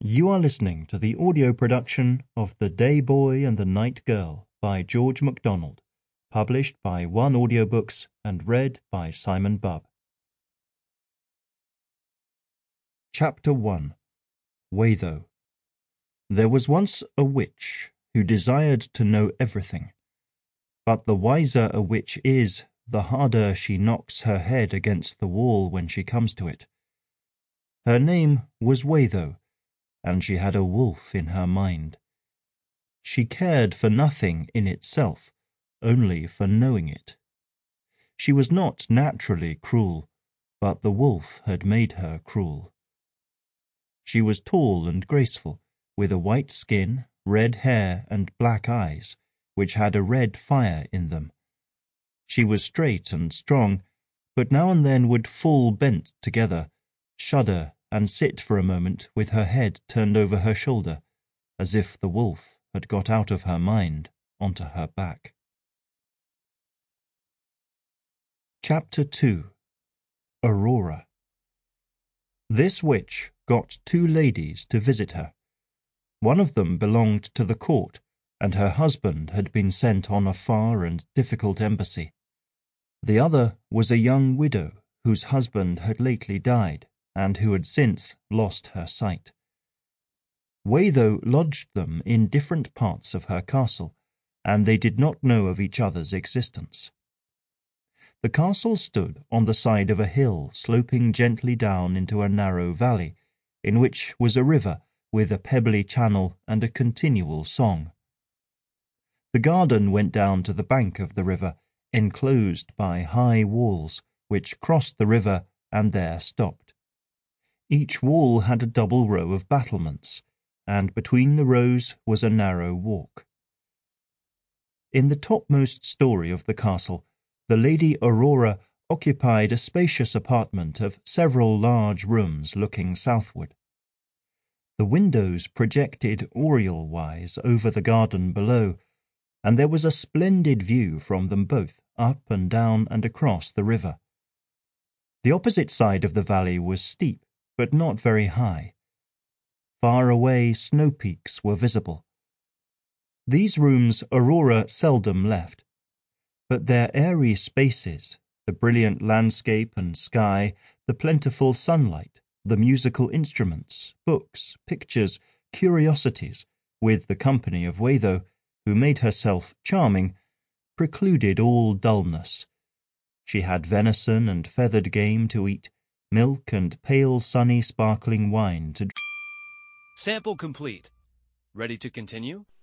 You are listening to the audio production of The Day Boy and the Night Girl by George MacDonald, published by One Audiobooks and read by Simon Bubb. Chapter 1. Watho. There was once a witch who desired to know everything, but the wiser a witch is, the harder she knocks her head against the wall when she comes to it. Her name was Watho, and she had a wolf in her mind. She cared for nothing in itself, only for knowing it. She was not naturally cruel, but the wolf had made her cruel. She was tall and graceful, with a white skin, red hair, and black eyes, which had a red fire in them. She was straight and strong, but now and then would fall bent together, shudder, and sit for a moment with her head turned over her shoulder, as if the wolf had got out of her mind onto her back. Chapter 2. Aurora. This witch got two ladies to visit her. One of them belonged to the court, and her husband had been sent on a far and difficult embassy. The other was a young widow whose husband had lately died, and who had since lost her sight. Watho lodged them in different parts of her castle, and they did not know of each other's existence. The castle stood on the side of a hill sloping gently down into a narrow valley, in which was a river with a pebbly channel and a continual song. The garden went down to the bank of the river, enclosed by high walls, which crossed the river and there stopped. Each wall had a double row of battlements, and between the rows was a narrow walk. In the topmost story of the castle, the Lady Aurora occupied a spacious apartment of several large rooms looking southward. The windows projected oriel-wise over the garden below, and there was a splendid view from them both, up and down and across the river. The opposite side of the valley was steep, but not very high. Far away snow peaks were visible. These rooms Aurora seldom left, but their airy spaces, the brilliant landscape and sky, the plentiful sunlight, the musical instruments, books, pictures, curiosities, with the company of Watho, who made herself charming, precluded all dullness. She had venison and feathered game to eat, milk and pale sunny sparkling wine to drink. Sample complete. Ready to continue?